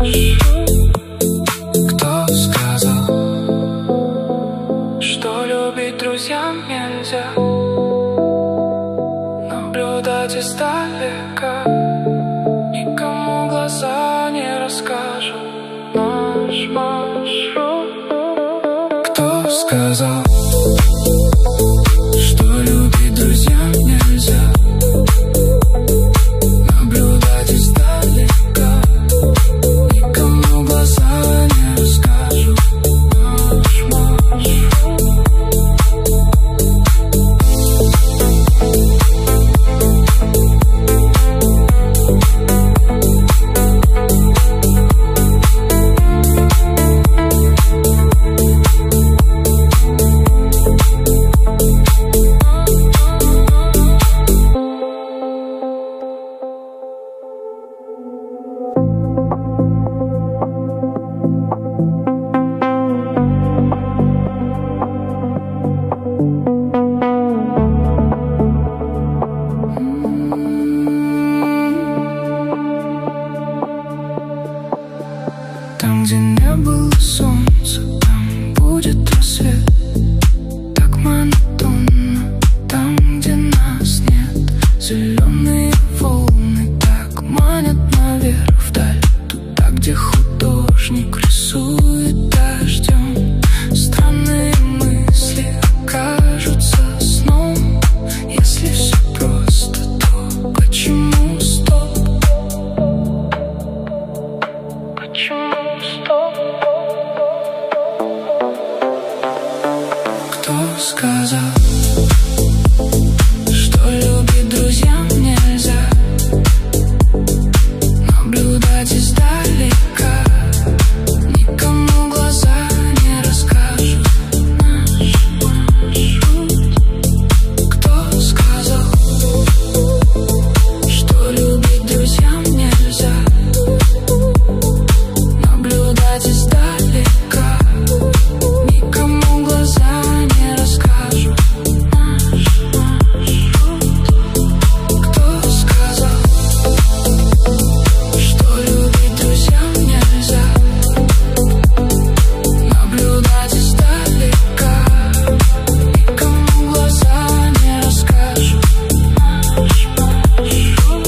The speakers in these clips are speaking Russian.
Кто сказал, что любить друзьям нельзя? Наблюдать издалека, никому глаза не расскажут наш маршрут. Кто сказал, что любить друзьям нельзя? Наблюдать издалека, никому глаза не расскажут наш маршрут. Там, где не было солнца, там будет рассвет. Так монотонно, там, где нас нет. Зеленые волны так манят наверх, вдаль. Туда, где художник рисует дождем. Странные мысли окажутся сном. Если все просто, то почему стоп? Почему стоп? Кто сказал, что любить друзьям нельзя? Наблюдать издалека, никому глаза не расскажут наш маршрут. Кто сказал, что любить друзьям нельзя? Наблюдать издалека, никому глаза не расскажут наш маршрут. Кто сказал, что любить друзьям нельзя? Наблюдать издалека, никому глаза не расскажут наш маршрут.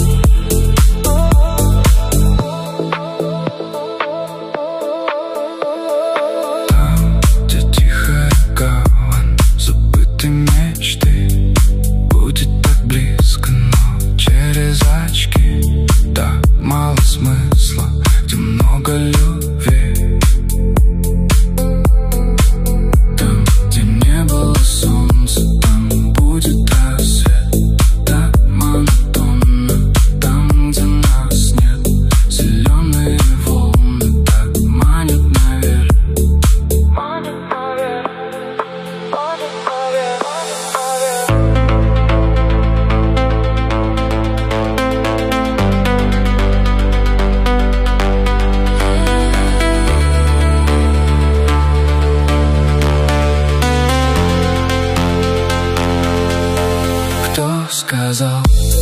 Там, где тихая гавань забытой мечты, будет так близко, но через очки. Так мало смысла, где много любви. Там, где не было солнца, там будет рассвет. Так монотонно, там, где нас нет. Зеленые волны так манят наверх. Манят наверх, манят наверх, манят наверх. Кто сказал,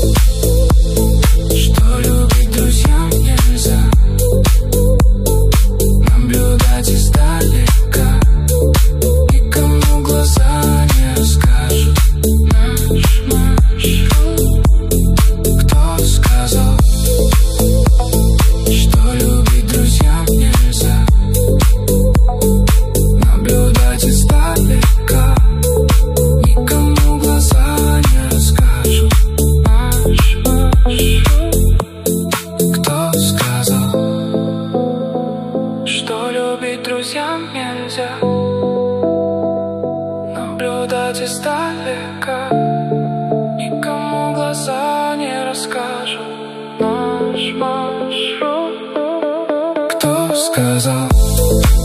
что любить друзьям нельзя? Наблюдать издалека, никому глаза не расскажут наш маршрут. Кто сказал, что любить друзьям нельзя? Наблюдать издалека, никому глаза не расскажут наш маршрут. Кто сказал, что любить друзьям нельзя? Наблюдать издалека, никому глаза не расскажут наш маршрут. Кто сказал,